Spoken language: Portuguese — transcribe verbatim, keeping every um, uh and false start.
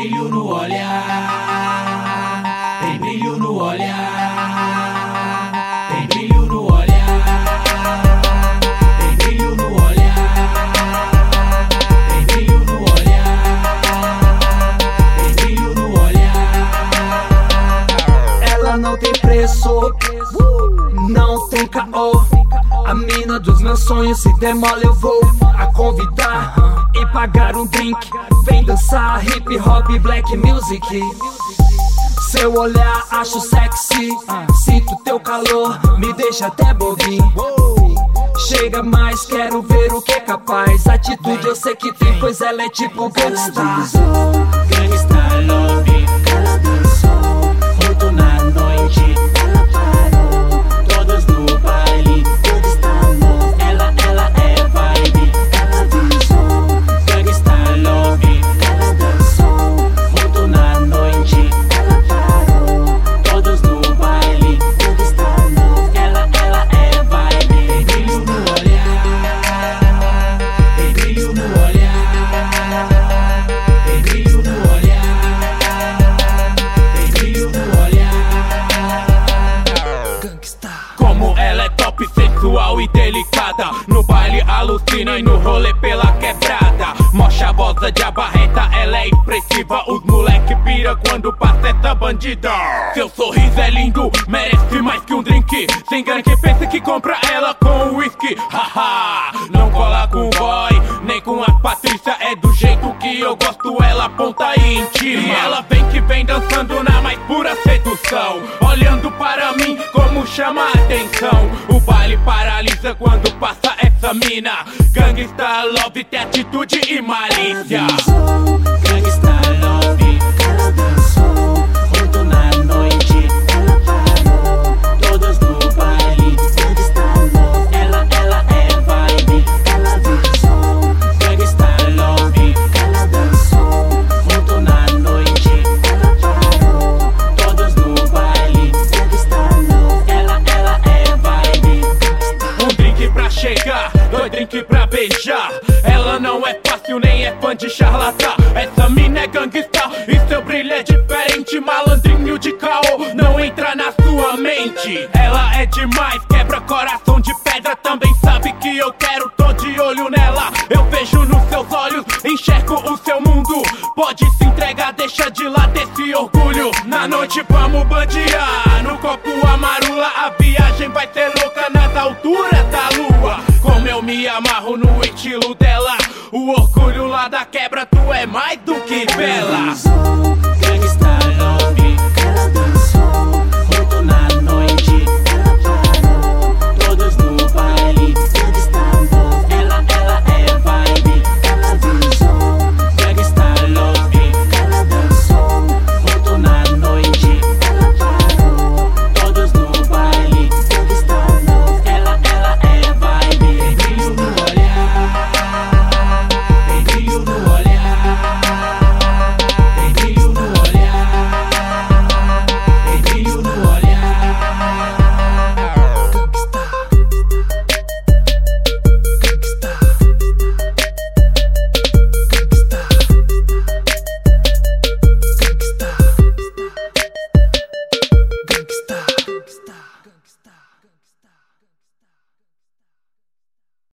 brilho no olhar, tem brilho no olhar, tem brilho no olhar, tem brilho no olhar, tem brilho no olhar, tem brilho no olhar. Ela não tem preço, não tem caô. A mina dos meus sonhos, se der mole eu vou a convidar e pagar um drink. Vem dançar hip hop, black music. Seu olhar acho sexy, sinto teu calor, me deixa até bobinho. Chega mais, quero ver o que é capaz. Atitude eu sei que tem, pois ela é tipo gangsta. Gangsta love, ela dançou muito na noite. Ela parou, todos no baile. Gangsta love, ela, ela é vibe. Ela dançou, gangsta love, ela dançou muito na noite. Ela parou, todos no baile. Gangsta love, ela, ela é vibe. Tem brilho no olhar, tem brilho no olhar, tem brilho no olhar, tem brilho no olhar. Gangsta. Como ela é top, sensual e delicada, no baile alucina e no rolê pela quebrada. Mó chavosa de abarreta, ela é expressiva. Os moleque pira quando passa essa bandida. Seu sorriso é lindo, merece mais que um drink. Se engana quem pensa que compra ela com whisky. Haha, não cola com boy, nem com a Patrícia. É do jeito que eu gosto, ela aponta e intima. E ela vem que vem dançando na mais pura sedução, olhando para mim como chama a atenção. O baile paralisa quando passa essa mina. Gangsta love tem atitude e malícia. Gangsta love, ela dançou muito na noite. Ela parou, todos no baile. Gangsta love, ela, ela é vibe. Ela dançou, gangsta love, ela dançou muito na noite. Ela parou, todos no baile. Gangsta love, ela, ela é vibe. Um drink pra chegar, dois drink pra beijar. Ela não é fácil, nem é fã de charlatã. Essa mina é gangsta e seu brilho é diferente. Malandrinho de caô, não entra na sua mente. Ela é demais, quebra coração de pedra. Também sabe que eu quero, tô de olho nela. Eu vejo nos seus olhos, enxergo o seu mundo. Pode se entregar, deixa de lado esse orgulho. Na noite vamos bandear, no copo a marula. A viagem vai ser louca nas alturas da lua. Como eu me amarro no estilo dela, o orgulho lá da quebra, tu é mais do que bela.